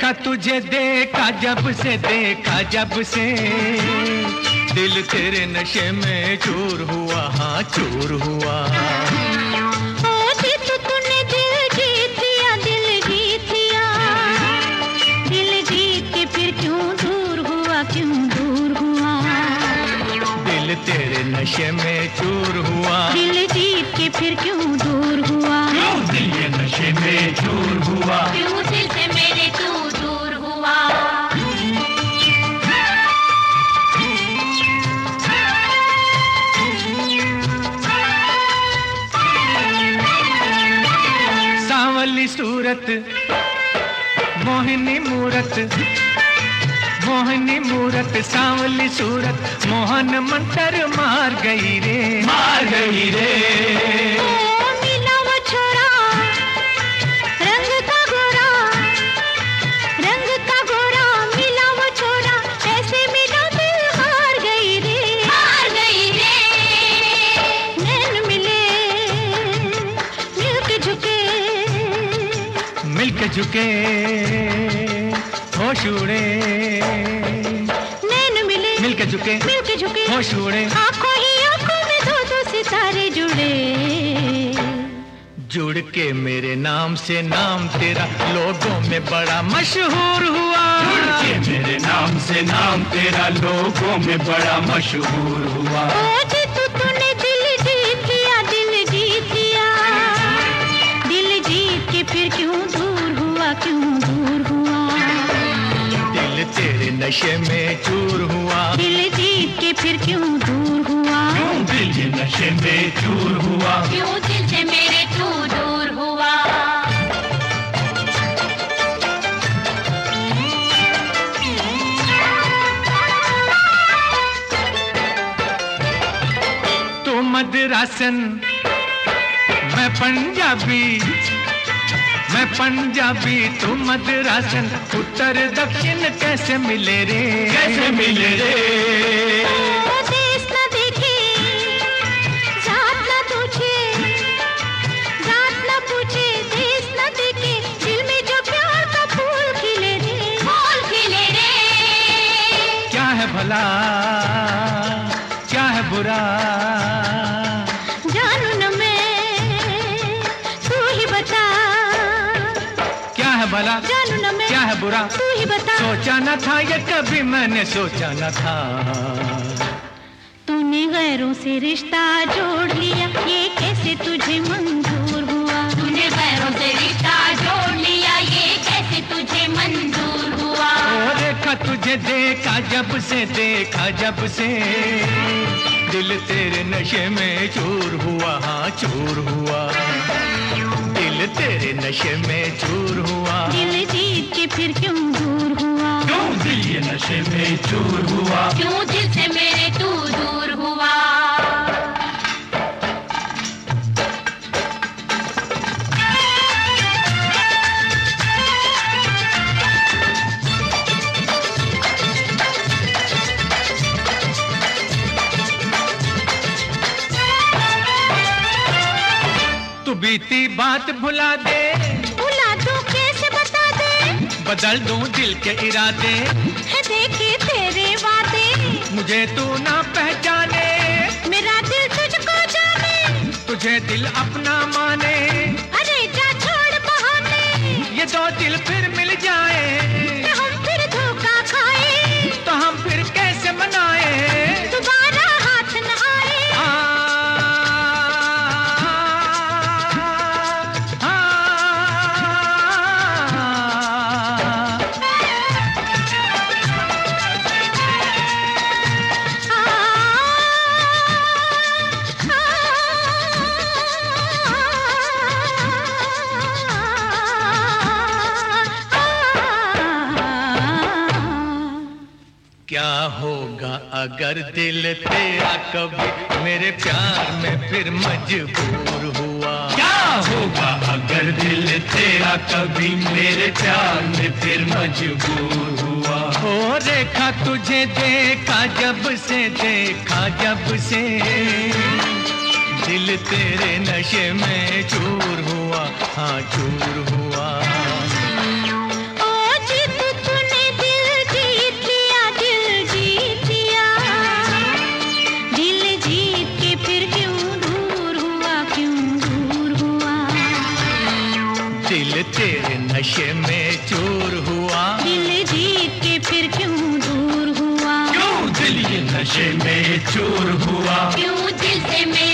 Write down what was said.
देखा तुझे देखा जब से दिल तेरे नशे में चूर हुआ, हाँ चूर हुआ। तूने दिल जीत लिया, दिल जीत लिया, दिल जीत के फिर क्यों दूर हुआ, क्यों दूर हुआ? दिल तेरे नशे में चूर हुआ, दिल जीत के फिर क्यों दूर हुआ? क्यों दिल ये नशे में चूर हुआ, क्यों दिल से मेरे तू दूर हुआ? सांवली सूरत मोहिनी मूरत, मोहिनी मूरत सांवली सूरत, मोहन मंत्र मार गई रे, मार गई रे। मिला वो छोरा रंग का गोरा, रंग का गोरा, मिला वो छोरा, ऐसे मिला दिल हार गई रे, हार गई रे। नैन मिले मिलके झुके, मिलके झुके होश उड़े, नैन मिले मिलके झुके होश उड़े। आंखों ही आंखों में दो सितारे जुड़े, जुड़ के मेरे नाम से नाम तेरा लोगों में बड़ा मशहूर हुआ, जुड़ के मेरे नाम से नाम तेरा लोगों में बड़ा मशहूर हुआ। तूने दिल जीत लिया, दिल जीत लिया, दिल जीत के फिर क्यों दूर हुआ, क्यों दूर हुआ? दिल तेरे नशे में चूर हुआ, दिल जीत के फिर क्यों दूर हुआ? क्यों दिल ये नशे में चूर हुआ, क्यों दिल से मेरे तू दूर हुआ? तू मद्रासन मैं पंजाबी, मैं पंजाबी तू मद्रासन, उत्तर दक्षिण कैसे मिले रे, कैसे मिले रे? देश न देखे जात न पूछे, जात न पूछे, देश न देखे, दिल में जो प्यार का फूल खिले रे, फूल खिले रे। क्या है भला क्या है बुरा, जानू न मैं तू ही बता, क्या है भला जानू न मैं क्या है बुरा, तू ही बता। सोचा न था ये कभी मैंने सोचा न था। तूने गैरों से रिश्ता जोड़ लिया, ये कैसे तुझे मंजूर हुआ? तूने गैरों से रिश्ता जोड़ लिया, ये कैसे तुझे मंजूर हुआ? ओ देखा तुझे देखा जब से दिल तेरे नशे में चूर हुआ, हाँ चूर हुआ। दिल तेरे नशे में चूर हुआ, दिल जीत के फिर क्यों दूर हुआ? क्यों दिल ये नशे में चूर हुआ, क्यों दिल से मेरे तू दूर हुआ? तू बीती बात भुला दे, भुला दूं कैसे बता दे, बदल दूं दिल के इरादे, है देखे तेरे वादे, मुझे तू ना पहचाने, मेरा दिल तुझको जाने, तुझे दिल अपना माने। अरे जा छोड़ बहाने, ये दो दिल फिर मिल जाए, तो हम फिर धोखा खाए, तो हम फिर कैसे मनाए, दोबारा हाथ न आए। क्या होगा अगर दिल तेरा कभी मेरे प्यार में फिर मजबूर हुआ, क्या होगा अगर दिल तेरा कभी मेरे प्यार में फिर मजबूर हुआ? ओ देखा तुझे देखा जब से दिल तेरे नशे में चूर हुआ, हाँ चूर हुआ। ओ जिद तेरे नशे में चूर हुआ। दिल जीत के फिर क्यों दूर हुआ? क्यों दिल ये नशे में चूर हुआ? क्यों दिल से मेरे